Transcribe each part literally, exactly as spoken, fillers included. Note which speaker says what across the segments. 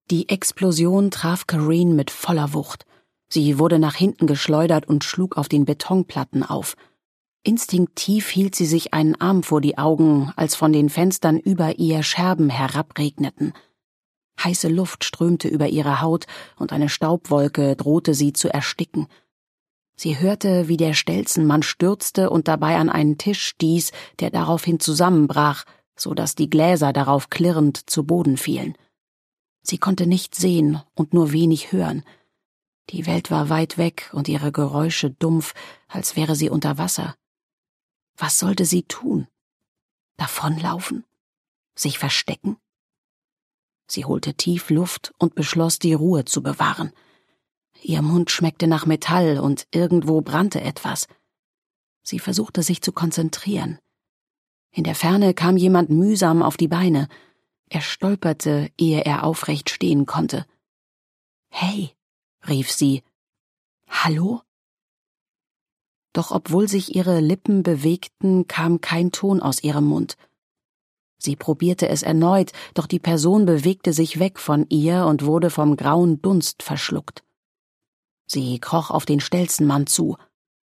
Speaker 1: Die Explosion traf Corinne mit voller Wucht. Sie wurde nach hinten geschleudert und schlug auf den Betonplatten auf. Instinktiv hielt sie sich einen Arm vor die Augen, als von den Fenstern über ihr Scherben herabregneten. Heiße Luft strömte über ihre Haut und eine Staubwolke drohte sie zu ersticken. Sie hörte, wie der Stelzenmann stürzte und dabei an einen Tisch stieß, der daraufhin zusammenbrach, so dass die Gläser darauf klirrend zu Boden fielen. Sie konnte nichts sehen und nur wenig hören. Die Welt war weit weg und ihre Geräusche dumpf, als wäre sie unter Wasser. Was sollte sie tun? Davonlaufen? Sich verstecken? Sie holte tief Luft und beschloss, die Ruhe zu bewahren. Ihr Mund schmeckte nach Metall und irgendwo brannte etwas. Sie versuchte sich zu konzentrieren. In der Ferne kam jemand mühsam auf die Beine. Er stolperte, ehe er aufrecht stehen konnte. »Hey«, rief sie. »Hallo?« Doch obwohl sich ihre Lippen bewegten, kam kein Ton aus ihrem Mund. Sie probierte es erneut, doch die Person bewegte sich weg von ihr und wurde vom grauen Dunst verschluckt. Sie kroch auf den Stelzenmann zu.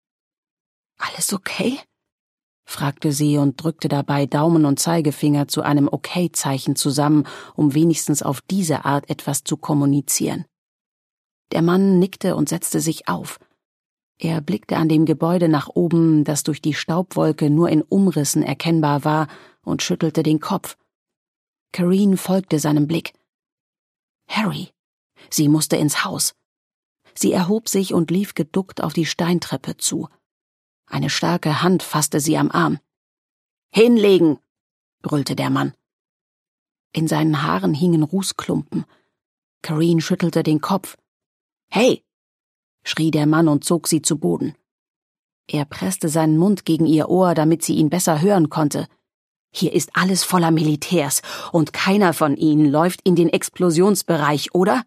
Speaker 1: »Alles okay?« fragte sie und drückte dabei Daumen und Zeigefinger zu einem Okay-Zeichen zusammen, um wenigstens auf diese Art etwas zu kommunizieren. Der Mann nickte und setzte sich auf. Er blickte an dem Gebäude nach oben, das durch die Staubwolke nur in Umrissen erkennbar war, und schüttelte den Kopf. Corinne folgte seinem Blick. Harry! Sie musste ins Haus. Sie erhob sich und lief geduckt auf die Steintreppe zu. Eine starke Hand fasste sie am Arm. »Hinlegen«, brüllte der Mann. In seinen Haaren hingen Rußklumpen. Corinne schüttelte den Kopf. »Hey«, schrie der Mann und zog sie zu Boden. Er presste seinen Mund gegen ihr Ohr, damit sie ihn besser hören konnte. »Hier ist alles voller Militärs, und keiner von ihnen läuft in den Explosionsbereich, oder?«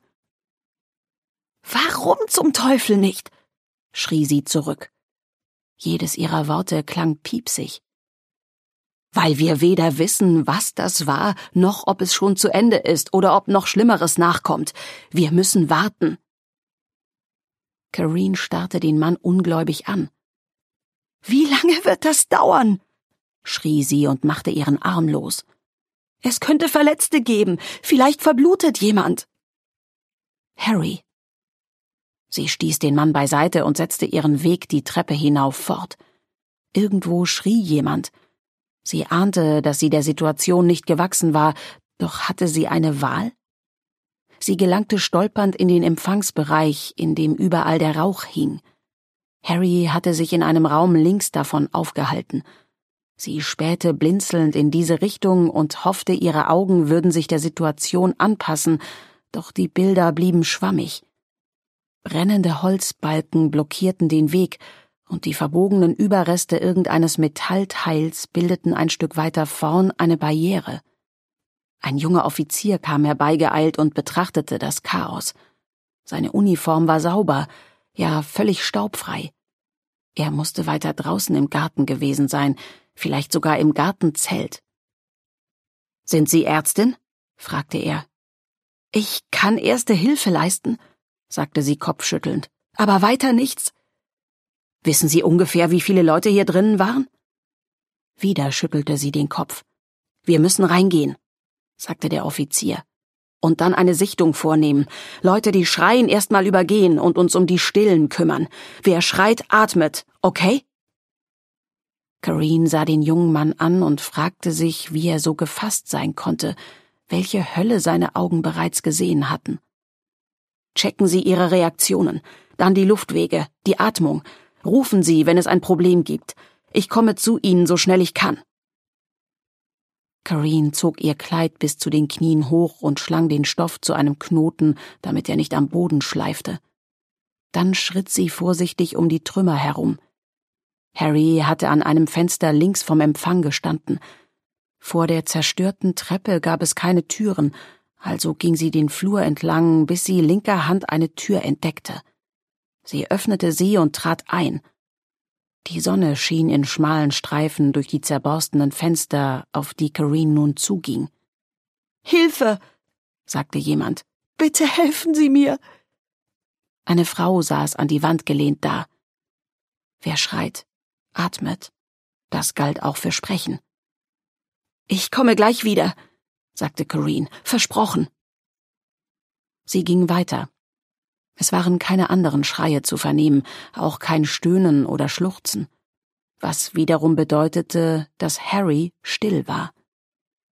Speaker 1: »Warum zum Teufel nicht?« schrie sie zurück. Jedes ihrer Worte klang piepsig. »Weil wir weder wissen, was das war, noch ob es schon zu Ende ist oder ob noch Schlimmeres nachkommt. Wir müssen warten.« Corinne starrte den Mann ungläubig an. »Wie lange wird das dauern?« schrie sie und machte ihren Arm los. »Es könnte Verletzte geben. Vielleicht verblutet jemand.« »Harry!« Sie stieß den Mann beiseite und setzte ihren Weg die Treppe hinauf fort. Irgendwo schrie jemand. Sie ahnte, dass sie der Situation nicht gewachsen war, doch hatte sie eine Wahl? Sie gelangte stolpernd in den Empfangsbereich, in dem überall der Rauch hing. Harry hatte sich in einem Raum links davon aufgehalten. Sie spähte blinzelnd in diese Richtung und hoffte, ihre Augen würden sich der Situation anpassen, doch die Bilder blieben schwammig. Brennende Holzbalken blockierten den Weg, und die verbogenen Überreste irgendeines Metallteils bildeten ein Stück weiter vorn eine Barriere. Ein junger Offizier kam herbeigeeilt und betrachtete das Chaos. Seine Uniform war sauber, ja völlig staubfrei. Er musste weiter draußen im Garten gewesen sein, vielleicht sogar im Gartenzelt. »Sind Sie Ärztin?« fragte er. »Ich kann erste Hilfe leisten«, sagte sie kopfschüttelnd, »aber weiter nichts.« »Wissen Sie ungefähr, wie viele Leute hier drinnen waren?« Wieder schüttelte sie den Kopf. »Wir müssen reingehen«, sagte der Offizier, »und dann eine Sichtung vornehmen. Leute, die schreien, erst mal übergehen und uns um die Stillen kümmern. Wer schreit, atmet, okay?« Corinne sah den jungen Mann an und fragte sich, wie er so gefasst sein konnte, welche Hölle seine Augen bereits gesehen hatten. »Checken Sie Ihre Reaktionen, dann die Luftwege, die Atmung. Rufen Sie, wenn es ein Problem gibt. Ich komme zu Ihnen, so schnell ich kann.« Corinne zog ihr Kleid bis zu den Knien hoch und schlang den Stoff zu einem Knoten, damit er nicht am Boden schleifte. Dann schritt sie vorsichtig um die Trümmer herum. Harry hatte an einem Fenster links vom Empfang gestanden. Vor der zerstörten Treppe gab es keine Türen, also ging sie den Flur entlang, bis sie linker Hand eine Tür entdeckte. Sie öffnete sie und trat ein. Die Sonne schien in schmalen Streifen durch die zerborstenen Fenster, auf die Corinne nun zuging. »Hilfe«, sagte jemand. Bitte helfen Sie mir!« Eine Frau saß an die Wand gelehnt da. Wer schreit, atmet. Das galt auch für Sprechen. »Ich komme gleich wieder«, sagte Corinne. »Versprochen.« Sie ging weiter. Es waren keine anderen Schreie zu vernehmen, auch kein Stöhnen oder Schluchzen, was wiederum bedeutete, dass Harry still war.